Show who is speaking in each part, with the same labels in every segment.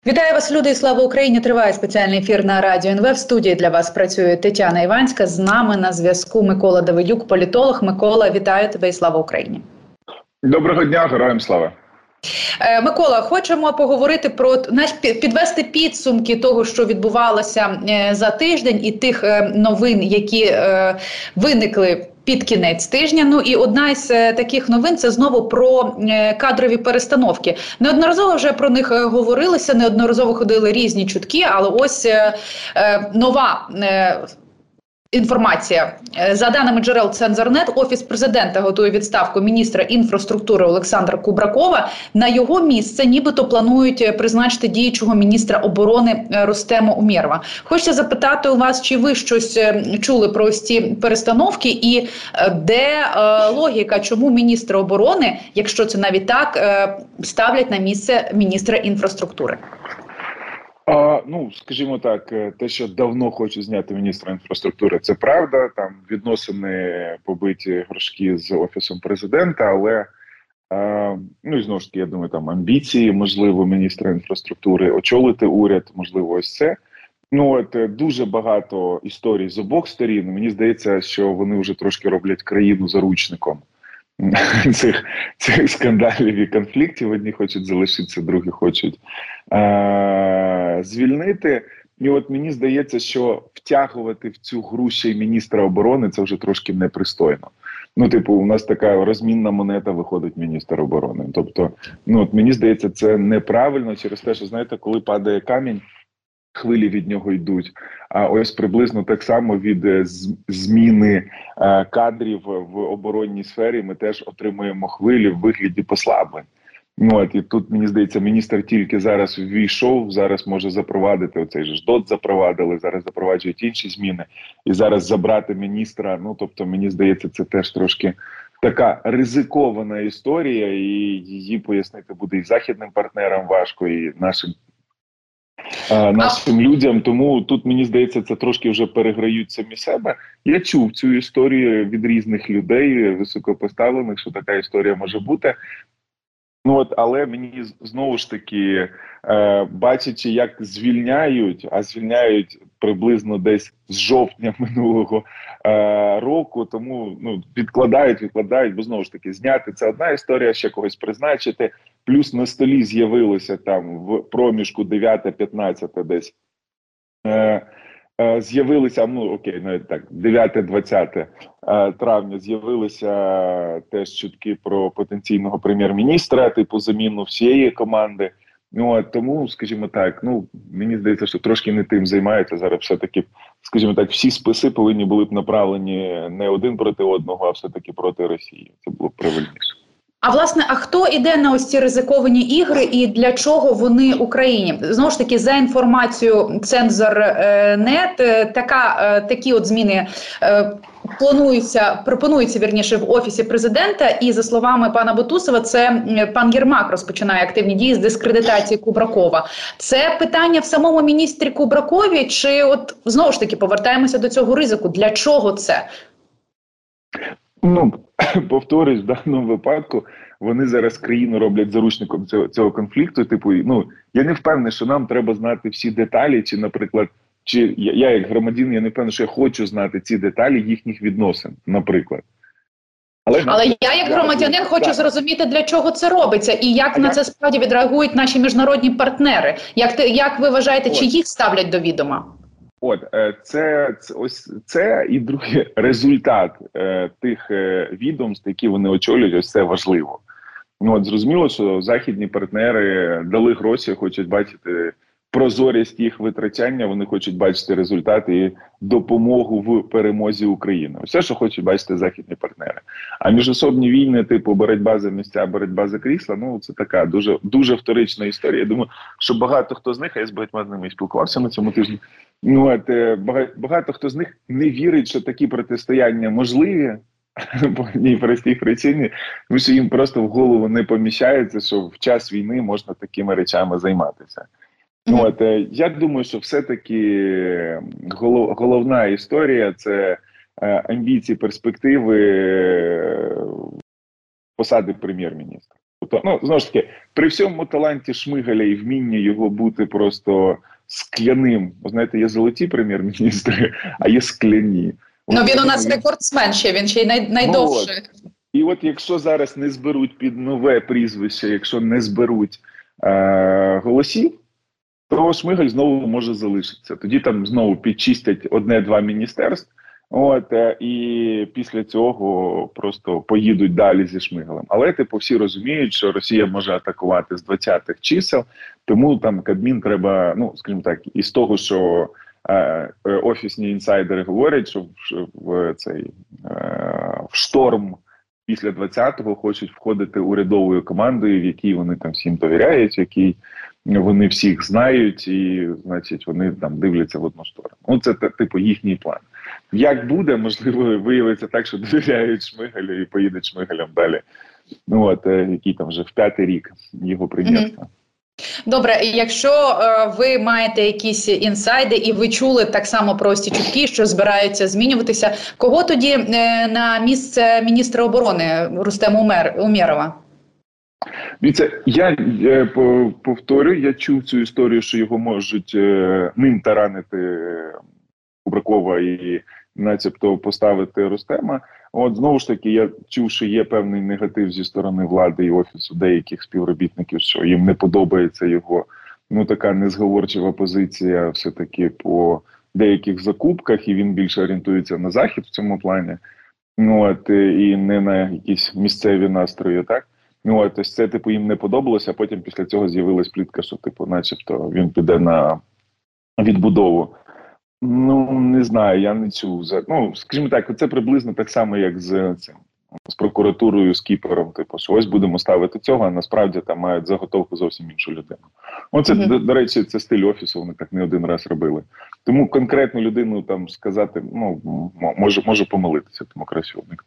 Speaker 1: Вітаю вас, люди, і слава Україні! Триває спеціальний ефір на Радіо НВ. В студії для вас працює Тетяна Іванська. З нами на зв'язку Микола Давидюк, політолог. Микола, вітаю тебе і слава Україні!
Speaker 2: Доброго дня, героям слава!
Speaker 1: Микола, хочемо поговорити про, підвести підсумки того, що відбувалося за тиждень, і тих новин, які виникли під кінець тижня. Ну і одна із таких новин – це знову про кадрові перестановки. Неодноразово вже про них говорилося, неодноразово ходили різні чутки, але ось нова інформація. За даними джерел Цензорнет, Офіс президента готує відставку міністра інфраструктури Олександра Кубракова. На його місце нібито планують призначити діючого міністра оборони Рустема Умєрова. Хочеться запитати у вас, чи ви щось чули про ось ці перестановки і де логіка, чому міністра оборони, якщо це навіть так, ставлять на місце міністра інфраструктури?
Speaker 2: Скажімо так, те, що давно хочу зняти міністра інфраструктури, це правда. Там відносини побиті горшки з Офісом президента, але, і знову ж таки, я думаю, там амбіції, можливо, міністра інфраструктури очолити уряд, можливо, ось це. Дуже багато історій з обох сторін. Мені здається, що вони вже трошки роблять країну заручником цих скандалів і конфліктів. Одні хочуть залишитися, другі хочуть звільнити. І от мені здається, що втягувати в цю гру ще й міністра оборони – це вже трошки непристойно. У нас така розмінна монета виходить міністр оборони. Тобто, мені здається, це неправильно через те, що, знаєте, коли падає камінь, хвилі від нього йдуть. А ось приблизно так само від зміни кадрів в оборонній сфері ми теж отримуємо хвилі в вигляді послаблень. І тут, мені здається, міністр тільки зараз ввійшов, зараз може запровадити, оцей же ж ДОТ запровадили, зараз запроваджують інші зміни. І зараз забрати міністра, мені здається, це теж трошки така ризикована історія, і її пояснити буде і західним партнерам важко, і нашим людям. Тому тут, мені здається, це трошки вже переграють самі себе. Я чув цю історію від різних людей, високопоставлених, що така історія може бути. Але мені знову ж таки, бачачи, як звільняють, а звільняють приблизно десь з жовтня минулого року, тому відкладають, бо знову ж таки зняти – це одна історія, ще когось призначити, плюс на столі з'явилося там в проміжку 9-15 десь, з'явилися, 9-20 травня з'явилися теж чутки про потенційного прем'єр-міністра, типу заміну всієї команди. Тому, скажімо так, мені здається, що трошки не тим займаються зараз. Все-таки, скажімо так, всі списи повинні були б направлені не один проти одного, а все-таки проти Росії. Це було б правильніше.
Speaker 1: А хто іде на ось ці ризиковані ігри і для чого вони Україні? Знову ж таки, за інформацією Цензорнет, такі от зміни пропонуються в Офісі президента, і за словами пана Бутусова, це пан Єрмак розпочинає активні дії з дискредитації Кубракова. Це питання в самому міністрі Кубракові, чи от знову ж таки повертаємося до цього ризику? Для чого це?
Speaker 2: Повторюсь, в даному випадку вони зараз країну роблять заручником цього конфлікту. Я не впевнений, що нам треба знати всі деталі, чи, наприклад, я як громадянин, я не впевнений, що я хочу знати ці деталі їхніх відносин, наприклад.
Speaker 1: Але я як громадянин хочу зрозуміти, для чого це робиться, і як на це справді відреагують наші міжнародні партнери. Як ви вважаєте, чи їх ставлять до відома?
Speaker 2: Це і другий результат тих відомств, які вони очолюють, ось це важливо. Зрозуміло, що західні партнери дали гроші, хочуть бачити прозорість їх витрачання, вони хочуть бачити результати і допомогу в перемозі України. Все, що хочуть бачити західні партнери. А міжособні війни, типу боротьба за місця, боротьба за крісла, це така дуже, дуже вторична історія. Я думаю, що багато хто з них, а я з багатьма з ними спілкувався на цьому тижні, багато хто з них не вірить, що такі протистояння можливі, по одній простій причині, тому що їм просто в голову не поміщається, що в час війни можна такими речами займатися. Я думаю, що все-таки головна історія – це амбіції, перспективи посади прем'єр-міністра. Тобто, ну, знову ж таки, при всьому таланті Шмигаля і вмінні його бути просто скляним. Ви знаєте, є золоті прем'єр-міністри, а є скляні.
Speaker 1: Ну, він у нас рекордсмен ще, він ще й найдовший.
Speaker 2: І от якщо зараз не зберуть під нове прізвище, якщо не зберуть голосів, то Шмигаль знову може залишитися. Тоді там знову підчистять одне-два міністерств, і після цього просто поїдуть далі зі Шмигалем. Але типу всі розуміють, що Росія може атакувати з 20-х чисел, тому там Кабмін треба, ну, скажімо так, із того, що офісні інсайдери говорять, що в шторм після 20-го хочуть входити урядовою командою, в якій вони там всім довіряють, в якій вони всіх знають і, значить, вони там дивляться в одну сторону. Ну, це, типу, їхній план. Як буде, можливо, виявиться так, що довіряють Шмигалю і поїдуть Шмигалем далі. Ну, який там вже в 5-й рік його прийнятка.
Speaker 1: Добре, якщо ви маєте якісь інсайди і ви чули так само прості чутки, що збираються змінюватися, кого тоді на місце міністра оборони Рустема Умєрова?
Speaker 2: Дивіться, я повторю, я чув цю історію, що його можуть ним таранити Кубракова і начебто поставити Рустема. От знову ж таки, я чув, що є певний негатив зі сторони влади і офісу деяких співробітників, що їм не подобається його, ну, така незговорчива позиція все-таки по деяких закупках, і він більше орієнтується на Захід в цьому плані, ну, і не на якісь місцеві настрої, так? Ну, ось це, типу, їм не подобалося, а потім після цього з'явилась плітка, що, типу, начебто він піде на відбудову. Ну, не знаю, я не чув. Ну, скажімо так, це приблизно так само, як з прокуратурою, з Кіпером. Типу, що ось будемо ставити цього, а насправді там мають заготовку зовсім іншу людину. Оце, до речі, це стиль офісу, вони так не один раз робили. Тому конкретну людину там сказати, ну, може помилитися, тому краще уникнути.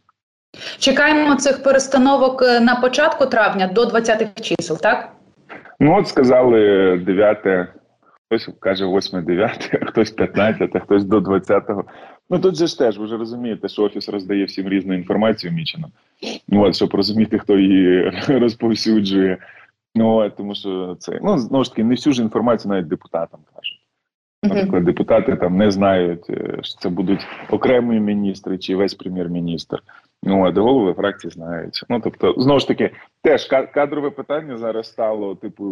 Speaker 1: Чекаємо цих перестановок на початку травня до 20-х чисел, так?
Speaker 2: Ну, от сказали 9-те. Хтось каже 8-9, а хтось 15, а хтось до 20-го. Ну тут же ж теж, ви вже розумієте, що Офіс роздає всім різну інформацію мічено. От, щоб розуміти, хто її розповсюджує. От, тому що це, ну, знову ж таки, не всю ж інформацію навіть депутатам кажуть. Наприклад, депутати там не знають, що це будуть окремі міністри чи весь прем'єр-міністр. Ну, а де голови фракції знають. Ну, тобто, знову ж таки, теж кадрове питання зараз стало, типу,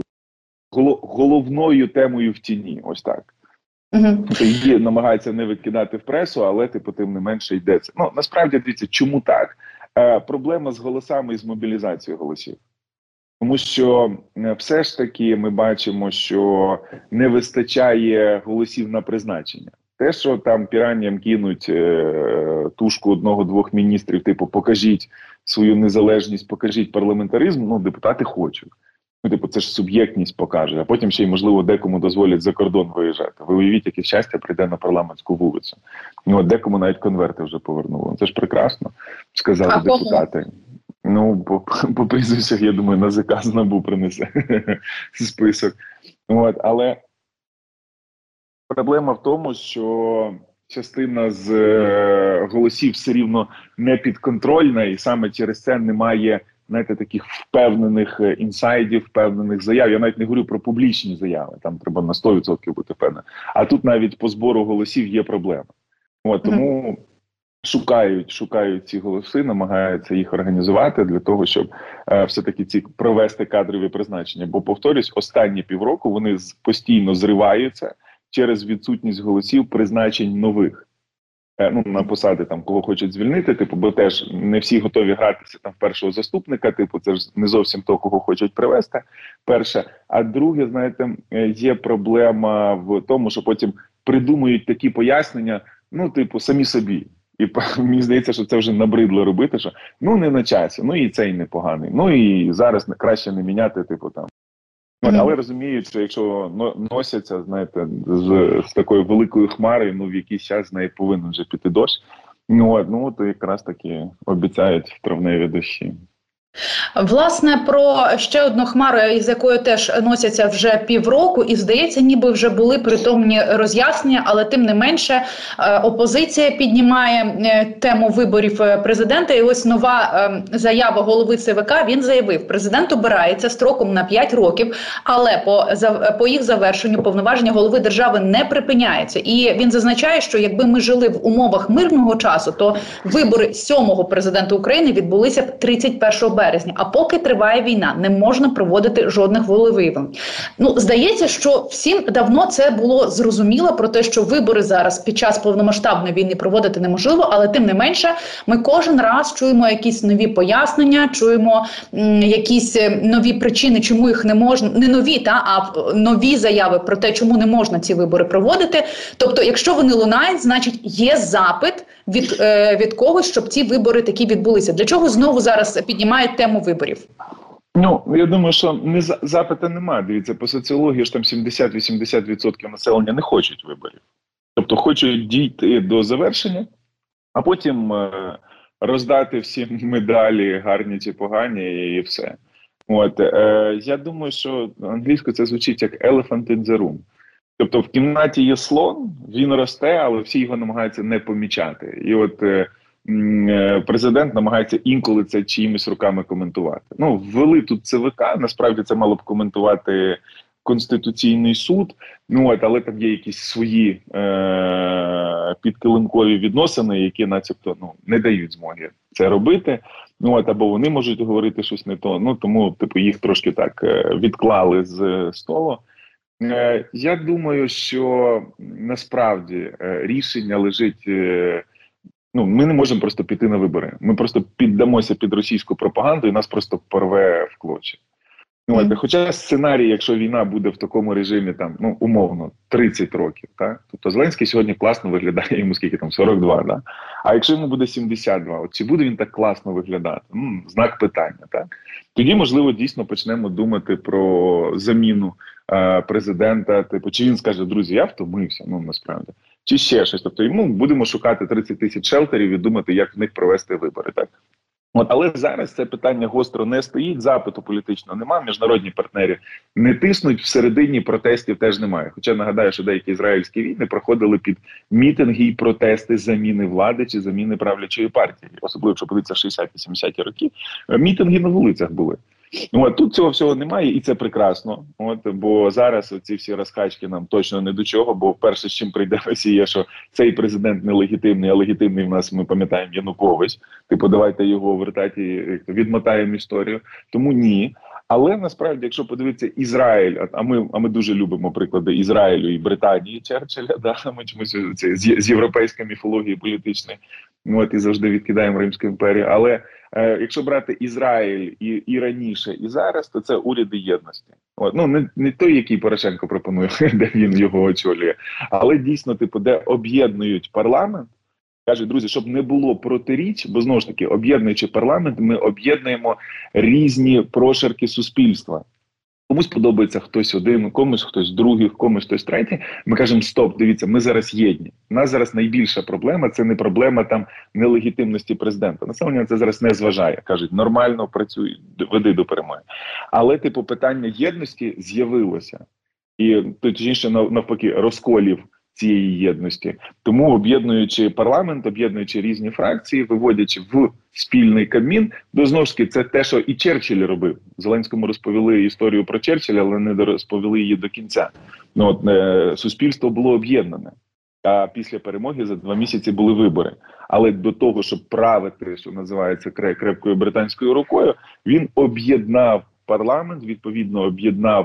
Speaker 2: головною темою в тіні, ось так. Її намагаються не викидати в пресу, але, типу, тим не менше йдеться. Ну, насправді, дивіться, чому так? Проблема з голосами і з мобілізацією голосів. Тому що все ж таки ми бачимо, що не вистачає голосів на призначення. Те, що там піранням кинуть тушку одного-двох міністрів, типу, покажіть свою незалежність, покажіть парламентаризм, ну, депутати хочуть. Ну, типу, це ж суб'єктність покаже, а потім ще й, можливо, декому дозволять за кордон виїжджати. Ви уявіть, яке щастя прийде на парламентську вулицю. Ну, от декому навіть конверти вже повернули. Це ж прекрасно, сказали депутати. Ну, по прізвищах, я думаю, НАЗК з НАБУ принесе список. От, але проблема в тому, що частина з голосів все рівно не підконтрольна, і саме через це немає, знаєте, таких впевнених інсайдів, впевнених заяв. Я навіть не говорю про публічні заяви, там треба на 100% бути впевненим. А тут навіть по збору голосів є проблема. От, тому шукають ці голоси, намагаються їх організувати для того, щоб все-таки провести кадрові призначення. Бо, повторюсь, останні півроку вони постійно зриваються через відсутність голосів призначень нових. Ну, на посади, там, кого хочуть звільнити, типу, бо теж не всі готові гратися там в першого заступника, типу, це ж не зовсім то, кого хочуть привести, перше. А друге, знаєте, є проблема в тому, що потім придумують такі пояснення, ну, типу, самі собі. І мені здається, що це вже набридло робити, що ну, не на часі, ну, і цей непоганий, ну, і зараз краще не міняти, типу, там. Але розуміють, що якщо носяться, знаєте, з такою великою хмарою, ну в якийсь час з неї повинен вже піти дощ. Ну, то якраз таки обіцяють травневі дощі.
Speaker 1: Власне, про ще одну хмару, із якою теж носяться вже півроку, і, здається, ніби вже були притомні роз'яснення, але тим не менше опозиція піднімає тему виборів президента. І ось нова заява голови ЦВК, він заявив, президент обирається строком на 5 років, але по їх завершенню повноваження голови держави не припиняється. І він зазначає, що якби ми жили в умовах мирного часу, то вибори 7-го президента України відбулися б 31 березня. А поки триває війна, не можна проводити жодних волевиявлень. Ну, здається, що всім давно це було зрозуміло про те, що вибори зараз під час повномасштабної війни проводити неможливо, але тим не менше ми кожен раз чуємо якісь нові пояснення, чуємо якісь нові причини, чому їх не можна, не нові, а нові заяви про те, чому не можна ці вибори проводити. Тобто, якщо вони лунають, значить є запит від когось, щоб ці вибори такі відбулися. Для чого знову зараз піднімають тему виборів?
Speaker 2: Ну, я думаю, що запиту немає. Дивіться, по соціології ж там 70-80% населення не хочуть виборів. Тобто хочуть дійти до завершення, а потім роздати всі медалі, гарні чи погані, і все. От, я думаю, що англійською це звучить як elephant in the room. Тобто в кімнаті є слон, він росте, але всі його намагаються не помічати. І от президент намагається інколи це чиїмись руками коментувати. Ну, ввели тут ЦВК, насправді це мало б коментувати Конституційний суд, ну от, але там є якісь свої підкилимкові відносини, які начебто не дають змоги це робити. Ну от, або вони можуть говорити щось не то. Ну тому, типу, їх трошки так відклали з столу. Я думаю, що насправді рішення лежить. Ну, ми не можемо просто піти на вибори. Ми просто піддамося під російську пропаганду і нас просто порве в клочі. Ну, хоча сценарій, якщо війна буде в такому режимі, там, ну, умовно, 30 років, так? Тобто Зеленський сьогодні класно виглядає, йому скільки там, 42, да? А якщо йому буде 72, от чи буде він так класно виглядати? Знак питання, так? Тоді, можливо, дійсно почнемо думати про заміну президента, типу, чи він скаже, друзі, я втомився, ну, насправді. Чи ще щось. Тобто, будемо шукати 30 тисяч шелтерів і думати, як в них провести вибори, так? От, але зараз це питання гостро не стоїть, запиту політичного немає, міжнародні партнери не тиснуть, всередині протестів теж немає. Хоча нагадаю, що деякі ізраїльські війни проходили під мітинги і протести заміни влади чи заміни правлячої партії. Особливо, якщо подивитися 60-70-ті роки, мітинги на вулицях були. От, тут цього всього немає, і це прекрасно. От, бо зараз ці всі розкачки нам точно не до чого, бо перше, з чим прийде Росія, що цей президент нелегітимний, а легітимний в нас, ми пам'ятаємо, Янукович. Типу, давайте його вертати, відмотаємо історію. Тому ні. Але насправді, якщо подивитися Ізраїль, а ми дуже любимо приклади Ізраїлю і Британії Черчилля, да, ми чомусь з європейської міфології політичної, от, і завжди відкидаємо Римську імперію. Але якщо брати Ізраїль і раніше, і зараз, то це уряди єдності. От, ну, не той, який Порошенко пропонує, де він його очолює, але дійсно, типу, де об'єднують парламент. Кажуть, друзі, щоб не було протиріч, бо, знову ж таки, об'єднуючи парламент, ми об'єднуємо різні прошарки суспільства. Комусь подобається хтось один, комусь хтось другий, комусь хтось третій. Ми кажемо, стоп, дивіться, ми зараз єдні. У нас зараз найбільша проблема – це не проблема там нелегітимності президента. Населення це зараз не зважає. Кажуть, нормально працюй, веди до перемоги. Але, типу, питання єдності з'явилося. І, точніше, навпаки, розколів цієї єдності. Тому, об'єднуючи парламент, об'єднуючи різні фракції, виводячи в спільний Кабмін, знову ж таки, це те, що і Черчилль робив. Зеленському розповіли історію про Черчилля, але не розповіли її до кінця. Ну, от, суспільство було об'єднане. А після перемоги за 2 місяці були вибори. Але до того, щоб правити, що називається, крепкою британською рукою, він об'єднав парламент, відповідно об'єднав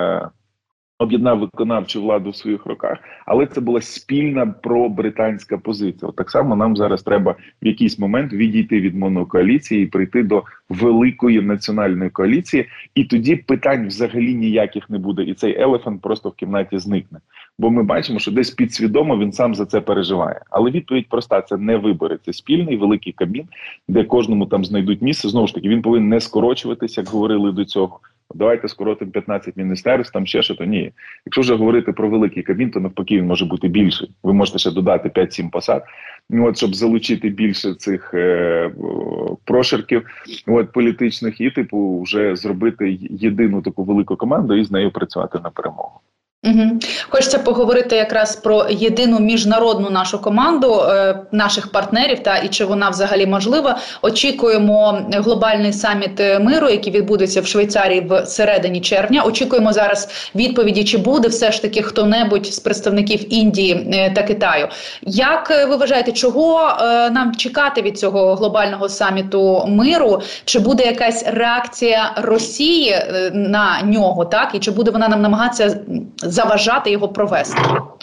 Speaker 2: виконавчу владу в своїх руках, але це була спільна пробританська позиція. От так само нам зараз треба в якийсь момент відійти від монокоаліції і прийти до великої національної коаліції, і тоді питань взагалі ніяких не буде, і цей елефант просто в кімнаті зникне. Бо ми бачимо, що десь підсвідомо він сам за це переживає. Але відповідь проста, це не вибори, це спільний великий Кабмін, де кожному там знайдуть місце. Знову ж таки, він повинен не скорочуватися, як говорили до цього. давайте скоротимо 15 міністерств, там ще що то. Ні. Якщо вже говорити про великий Кабмін, то навпаки він може бути більший. Ви можете ще додати 5-7 посад, щоб залучити більше цих прошарків політичних і, вже зробити єдину таку велику команду і з нею працювати на перемогу.
Speaker 1: Угу. Хочеться поговорити якраз про єдину міжнародну нашу команду, наших партнерів, і чи вона взагалі можлива. Очікуємо глобальний саміт миру, який відбудеться в Швейцарії в середині червня. Очікуємо зараз відповіді, чи буде все ж таки хто-небудь з представників Індії та Китаю. Як ви вважаєте, чого нам чекати від цього глобального саміту миру? Чи буде якась реакція Росії на нього, і чи буде вона нам намагатися заважати його провести?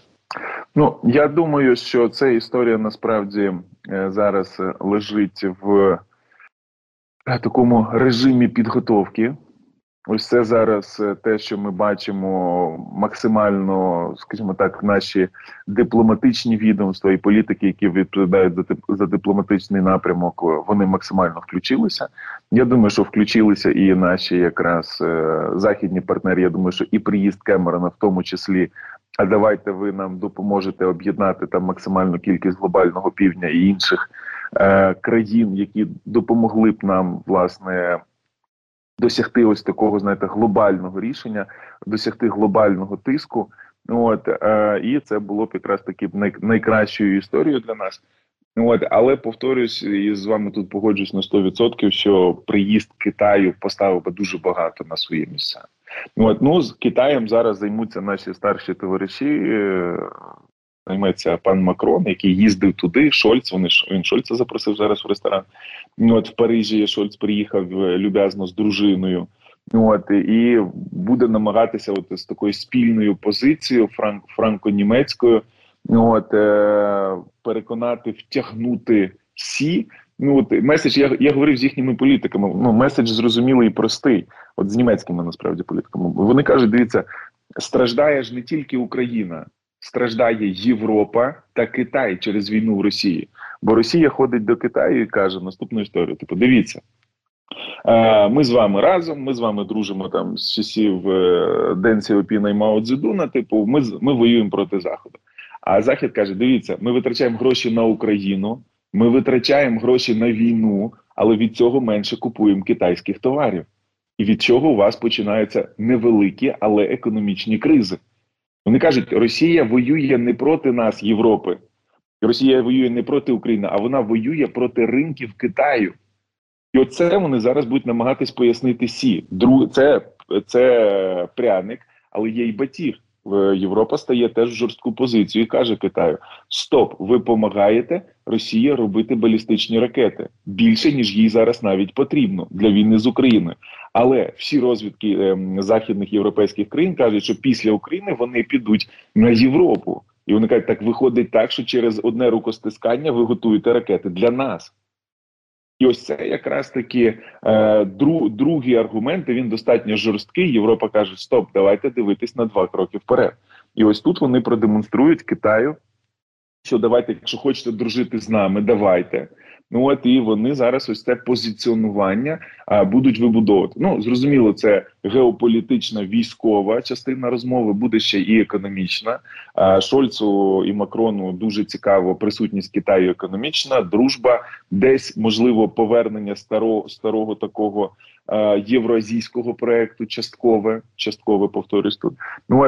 Speaker 2: Я думаю, що ця історія насправді зараз лежить в такому режимі підготовки. Ось це зараз те, що ми бачимо максимально, скажімо так, наші дипломатичні відомства і політики, які відповідають за дипломатичний напрямок, вони максимально включилися. Я думаю, що включилися і наші якраз західні партнери. Я думаю, що і приїзд Кемерона в тому числі, а давайте ви нам допоможете об'єднати там максимальну кількість глобального півдня і інших країн, які допомогли б нам, власне, досягти ось такого, глобального рішення, досягти глобального тиску. І це було б якраз таки найкращою історією для нас. Але, повторюсь, і з вами тут погоджуюсь на 100%, що приїзд Китаю поставив би дуже багато на свої місця. З Китаєм зараз займуться наші старші товариші, займеться пан Макрон, який їздив туди, Шольц, він Шольца запросив зараз в ресторан. В Парижі Шольц приїхав люб'язно з дружиною. І буде намагатися з такою спільною позицією, франко-німецькою, переконати, втягнути Сі. Меседж, я говорив з їхніми політиками, меседж зрозумілий і простий, з німецькими, насправді, політиками. Вони кажуть, дивіться, страждає ж не тільки Україна, страждає Європа та Китай через війну в Росії. Бо Росія ходить до Китаю і каже наступну історію, дивіться, ми з вами разом, ми з вами дружимо там з часів Ден Сяопіна і Мао Цзедуна, ми воюємо проти Заходу. А Захід каже, дивіться, ми витрачаємо гроші на Україну, ми витрачаємо гроші на війну, але від цього менше купуємо китайських товарів. І від чого у вас починаються невеликі, але економічні кризи. Вони кажуть, Росія воює не проти нас, Європи. Росія воює не проти України, а вона воює проти ринків Китаю. І оце вони зараз будуть намагатись пояснити Сі. Це пряник, але є й батіг. Європа стає теж в жорстку позицію і каже Китаю: стоп, ви допомагаєте Росії робити балістичні ракети. Більше, ніж їй зараз навіть потрібно для війни з Україною. Але всі розвідки західних європейських країн кажуть, що після України вони підуть на Європу. І вони кажуть, так виходить так, що через одне рукостискання ви готуєте ракети для нас. І ось це якраз таки другий аргумент, і він достатньо жорсткий. Європа каже, стоп, давайте дивитись на 2 кроки вперед. І ось тут вони продемонструють Китаю, що давайте, якщо хочете дружити з нами, давайте. І вони зараз ось це позиціонування будуть вибудовувати. Зрозуміло, це геополітична, військова частина розмови, буде ще і економічна. Шольцу і Макрону дуже цікаво присутність Китаю економічна, дружба, десь, можливо, повернення старого такого євроазійського проекту, часткове, повторюсь тут.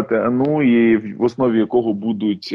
Speaker 2: І в основі якого будуть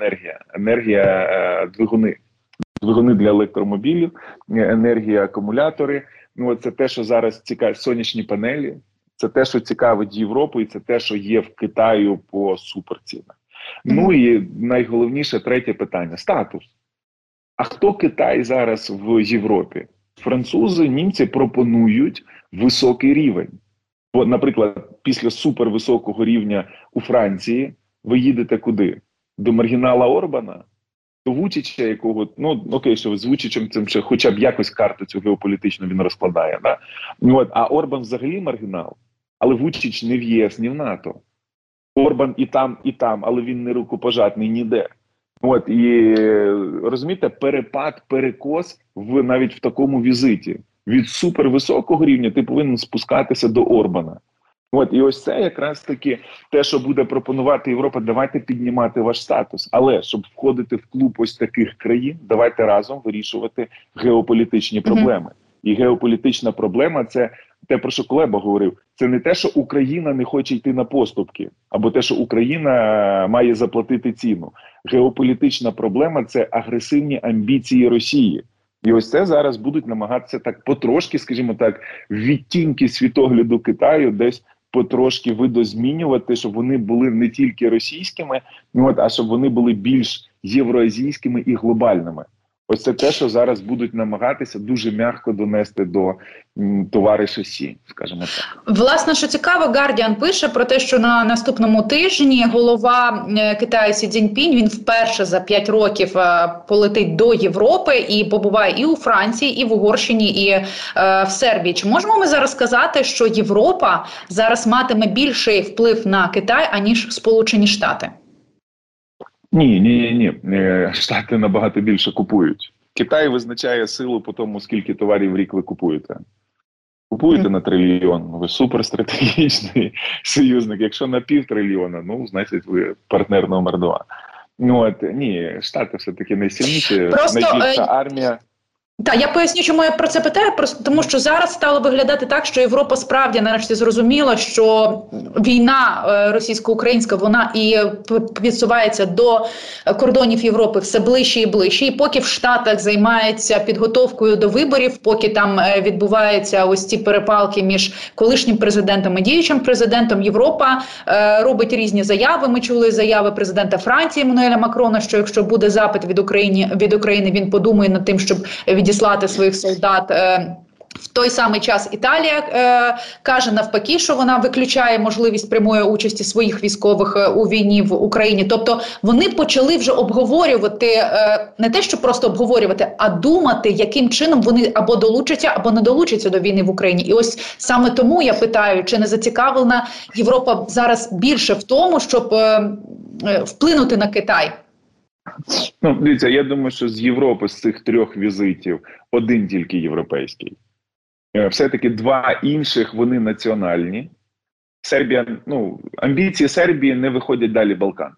Speaker 2: енергія, двигуни для електромобілів, енергія, акумулятори. Це те, що зараз цікавить, сонячні панелі. Це те, що цікавить Європу, і це те, що є в Китаю по суперцінах. І найголовніше, третє питання – статус. А хто Китай зараз в Європі? Французи, німці пропонують високий рівень. Бо, наприклад, після супервисокого рівня у Франції ви їдете куди? До маргінала Орбана? До Вучича, якого, окей, що з Вучичем цим ще хоча б якось карту цю геополітичну він розкладає. Да? А Орбан взагалі маргінал, але Вучич не в ЄС, ні в НАТО. Орбан і там, але він не рукопожатний ніде. І розумієте, перекос навіть в такому візиті. Від супервисокого рівня ти повинен спускатися до Орбана. От, і ось це якраз таки те, що буде пропонувати Європа, давайте піднімати ваш статус. Але, щоб входити в клуб ось таких країн, давайте разом вирішувати геополітичні проблеми. І геополітична проблема – це те, про що Кулеба говорив. Це не те, що Україна не хоче йти на поступки, або те, що Україна має заплатити ціну. Геополітична проблема – це агресивні амбіції Росії. І ось це зараз будуть намагатися так потрошки, скажімо так, відтінки світогляду Китаю десь потрошки видозмінювати, щоб вони були не тільки російськими, а щоб вони були більш євроазійськими і глобальними. Ось це те, що зараз будуть намагатися дуже м'яко донести до товариша Сі, скажімо так.
Speaker 1: Власне, що цікаво, Guardian пише про те, що на наступному тижні голова Китаю Сі Цзіньпінь, він вперше за 5 років полетить до Європи і побуває і у Франції, і в Угорщині, і в Сербії. Чи можемо ми зараз сказати, що Європа зараз матиме більший вплив на Китай, аніж Сполучені Штати?
Speaker 2: Ні. Штати набагато більше купують. Китай визначає силу по тому, скільки товарів в рік ви купуєте. Купуєте на трильйон, ви суперстратегічний союзник. Якщо на 500 мільйона, значить ви партнер номер 2. Ні, Штати все-таки найсильніші, найбільша армія.
Speaker 1: Так, я поясню, чому я про це питаю, просто тому що зараз стало виглядати так, що Європа справді нарешті зрозуміла, що війна російсько-українська, вона і підсувається до кордонів Європи все ближче і ближче. І поки в Штатах займаються підготовкою до виборів, поки там відбуваються ось ці перепалки між колишнім президентом і діючим президентом, Європа робить різні заяви. Ми чули заяви президента Франції Еммануеля Макрона, що якщо буде запит від України, він подумає над тим, щоб відіслати своїх солдат. В той самий час Італія каже навпаки, що вона виключає можливість прямої участі своїх військових у війні в Україні. Тобто вони почали вже обговорювати, не те, що просто обговорювати, а думати, яким чином вони або долучаться, або не долучаться до війни в Україні. І ось саме тому я питаю, чи не зацікавлена Європа зараз більше в тому, щоб вплинути на Китай?
Speaker 2: Дивіться, я думаю, що з Європи, з цих 3 візитів, один тільки європейський. Все-таки 2 інших, вони національні. Сербія, амбіції Сербії не виходять далі Балкан.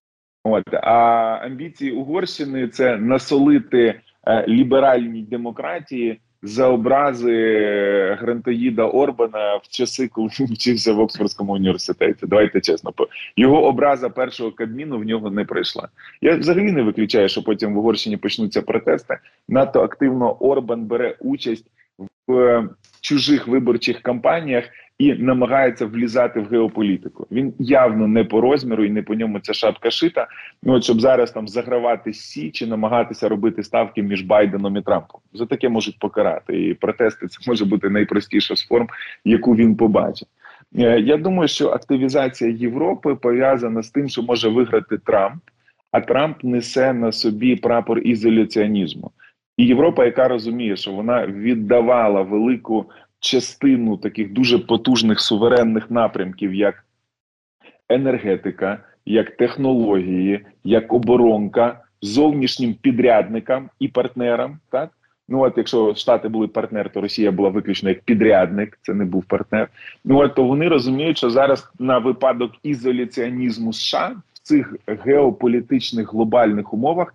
Speaker 2: А амбіції Угорщини – це насолити ліберальній демократії за образи грантоїда Орбана в часи, коли він вчився в Оксфордському університеті. Давайте чесно. Його образа першого Кабміну в нього не прийшла. Я взагалі не виключаю, що потім в Угорщині почнуться протести. Надто активно Орбан бере участь в чужих виборчих кампаніях і намагається влізати в геополітику. Він явно не по розміру і не по ньому ця шапка шита. Щоб зараз там загравати Сі чи намагатися робити ставки між Байденом і Трампом. За таке можуть покарати. І протести – це може бути найпростіша з форм, яку він побачить. Я думаю, що активізація Європи пов'язана з тим, що може виграти Трамп, а Трамп несе на собі прапор ізоляціонізму. І Європа, яка розуміє, що вона віддавала велику частину таких дуже потужних суверенних напрямків, як енергетика, як технології, як оборонка, зовнішнім підрядникам і партнерам, так? Якщо Штати були партнер, то Росія була виключно як підрядник, це не був партнер. То вони розуміють, що зараз на випадок ізоляціонізму США в цих геополітичних глобальних умовах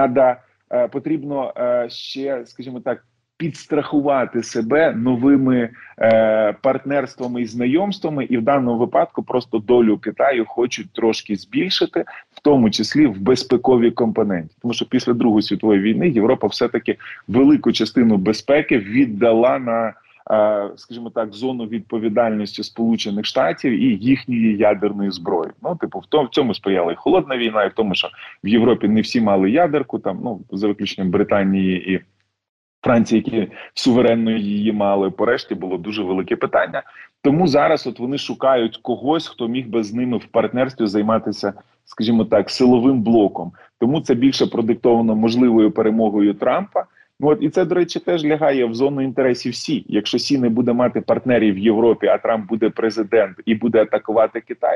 Speaker 2: потрібно ще, скажімо так, підстрахувати себе новими партнерствами і знайомствами, і в даному випадку просто долю Китаю хочуть трошки збільшити, в тому числі в безпековій компоненті. Тому що після Другої світової війни Європа все-таки велику частину безпеки віддала на, скажімо так, зону відповідальності Сполучених Штатів і їхньої ядерної зброї. В цьому сприяла і Холодна війна, і в тому, що в Європі не всі мали ядерку, за виключенням Британії і Франції, які суверенно її мали, порешті було дуже велике питання. Тому зараз вони шукають когось, хто міг би з ними в партнерстві займатися, скажімо так, силовим блоком. Тому це більше продиктовано можливою перемогою Трампа. І це, до речі, теж лягає в зону інтересів Сі. Якщо Сі не буде мати партнерів в Європі, а Трамп буде президент і буде атакувати Китай,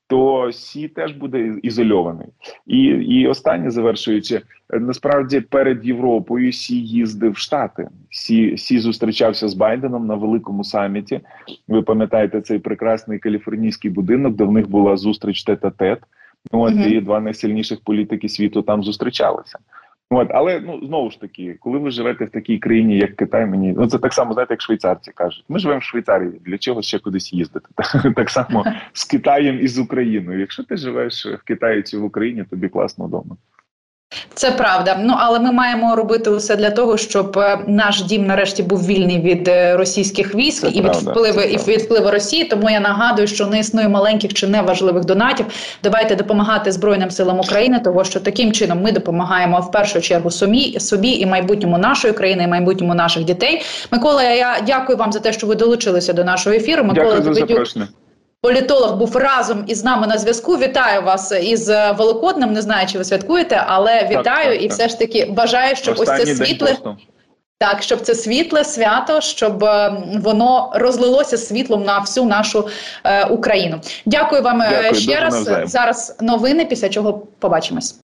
Speaker 2: то Сі теж буде ізольований. І останнє, завершуючи, насправді перед Європою Сі їздив в Штати. Сі зустрічався з Байденом на великому саміті. Ви пам'ятаєте цей прекрасний каліфорнійський будинок, де в них була зустріч тет-а-тет. І два найсильніших політики світу там зустрічалися. Але знову ж таки, коли ви живете в такій країні, як Китай, це так само, знаєте, як швейцарці кажуть. Ми живемо в Швейцарії, для чого ще кудись їздити? Так само з Китаєм і з Україною. Якщо ти живеш в Китаї чи в Україні, тобі класно вдома.
Speaker 1: Це правда. Але ми маємо робити усе для того, щоб наш дім нарешті був вільний від російських військ від впливу Росії. Тому я нагадую, що не існує маленьких чи неважливих донатів. Давайте допомагати Збройним силам України, тому що таким чином ми допомагаємо в першу чергу собі і майбутньому нашої країни, і майбутньому наших дітей. Микола, я дякую вам за те, що ви долучилися до нашого ефіру.
Speaker 2: Дякую за запрошення.
Speaker 1: Політолог був разом із нами на зв'язку. Вітаю вас із Великоднем. Не знаю, чи ви святкуєте, але вітаю і все ж таки бажаю, щоб ось це світле, щоб це світле свято, щоб воно розлилося світлом на всю нашу Україну. Дякую вам ще раз. Зараз новини, після чого побачимось.